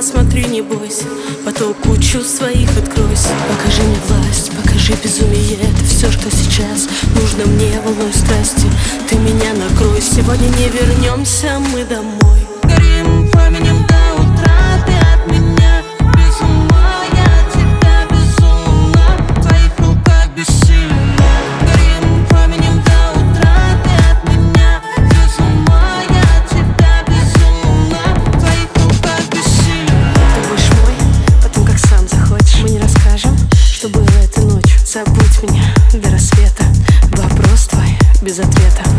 смотри, не бойся, потоку чувств своих откройся. Покажи мне власть, покажи безумие, это все, что сейчас нужно мне волной страсти. Ты меня накрой, сегодня не вернемся мы домой. Горим пламенем до утра, ты от меня без ума, я от тебя безумна, в твоих руках бессильна. Горим пламенем до утра, ты от меня без ума, я от тебя безумна, в твоих руках бессильна. Ты будешь мой, потом как сам захочешь. Мы не расскажем, что было этой ночью. Забудь меня до рассвета, вопрос твой без ответа.